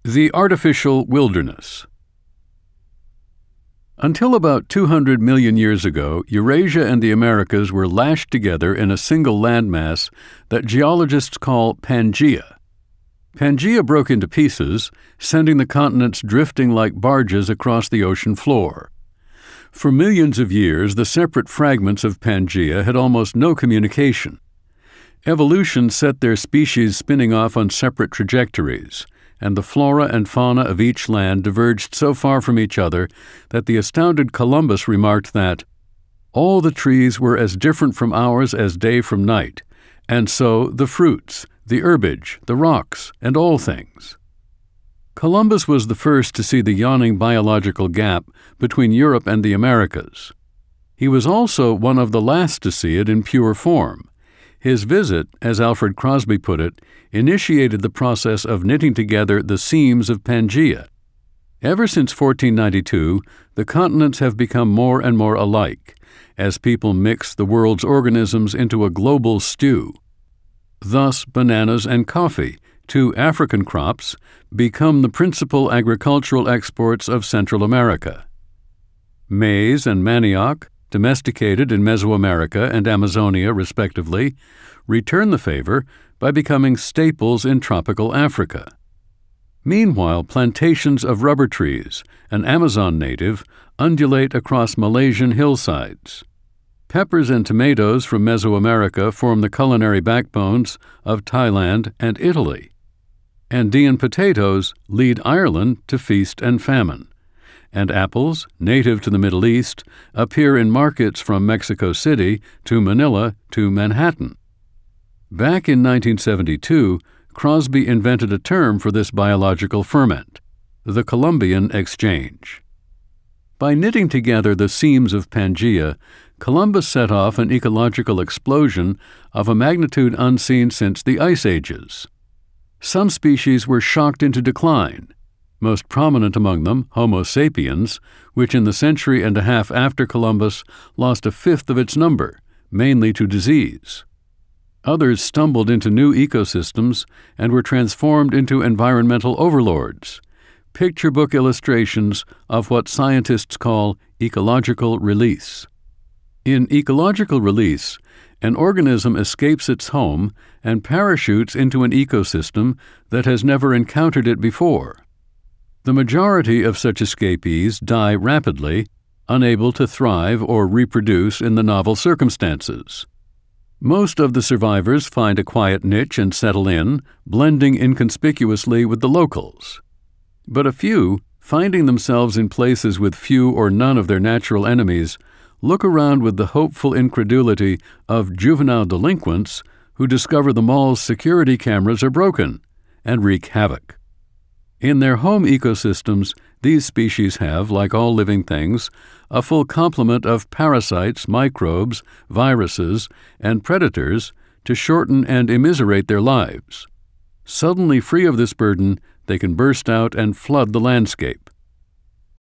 The artificial wilderness. Until about 200 million years ago, Eurasia and the Americas were lashed together in a single landmass that geologists call Pangaea. Pangaea broke into pieces, sending the continents drifting like barges across the ocean floor. For millions of years, the separate fragments of Pangaea had almost no communication. Evolution set their species spinning off on separate trajectories, and the flora and fauna of each land diverged so far from each other that the astounded Columbus remarked that, "All the trees were as different from ours as day from night, and so the fruits, the herbage, the rocks, and all things." Columbus was the first to see the yawning biological gap between Europe and the Americas. He was also one of the last to see it in pure form. His visit, as Alfred Crosby put it, initiated the process of knitting together the seams of Pangaea. Ever since 1492, the continents have become more and more alike, as people mix the world's organisms into a global stew. Thus, bananas and coffee, two African crops, become the principal agricultural exports of Central America. Maize and manioc, domesticated in Mesoamerica and Amazonia respectively, return the favor by becoming staples in tropical Africa. Meanwhile, plantations of rubber trees, an Amazon native, undulate across Malaysian hillsides. Peppers and tomatoes from Mesoamerica form the culinary backbones of Thailand and Italy. Andean potatoes lead Ireland to feast and famine. And apples, native to the Middle East, appear in markets from Mexico City to Manila to Manhattan. Back in 1972, Crosby invented a term for this biological ferment, the Columbian exchange. By knitting together the seams of Pangaea, Columbus set off an ecological explosion of a magnitude unseen since the Ice Ages. Some species were shocked into decline, most prominent among them Homo sapiens, which in the century and a half after Columbus lost a fifth of its number, mainly to disease. Others stumbled into new ecosystems and were transformed into environmental overlords, picture book illustrations of what scientists call ecological release. In ecological release, an organism escapes its home and parachutes into an ecosystem that has never encountered it before. The majority of such escapees die rapidly, unable to thrive or reproduce in the novel circumstances. Most of the survivors find a quiet niche and settle in, blending inconspicuously with the locals. But a few, finding themselves in places with few or none of their natural enemies, look around with the hopeful incredulity of juvenile delinquents who discover the mall's security cameras are broken and wreak havoc. In their home ecosystems, these species have, like all living things, a full complement of parasites, microbes, viruses, and predators to shorten and immiserate their lives. Suddenly free of this burden, they can burst out and flood the landscape.